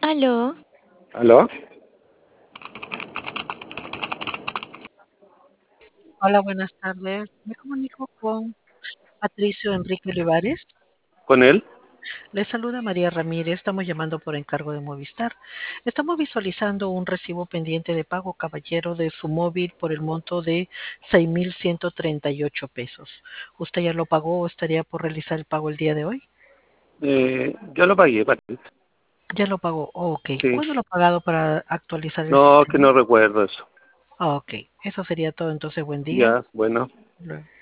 Aló, ¿Aló? Hola, buenas tardes. Me comunico con Patricio Enrique Olivares. ¿Con él? Le saluda María Ramírez. Estamos llamando por encargo de Movistar. Estamos visualizando un recibo pendiente de pago, caballero, de su móvil por el monto de 6.138 pesos. ¿Usted ya lo pagó o estaría por realizar el pago el día de hoy? Yo lo pagué, parece. Ya lo pagó. Ok. Sí. ¿Cuándo lo ha pagado para actualizar el No, que sistema? no recuerdo eso. Ok. Eso sería todo. Entonces, buen día. Ya, bueno. Luego.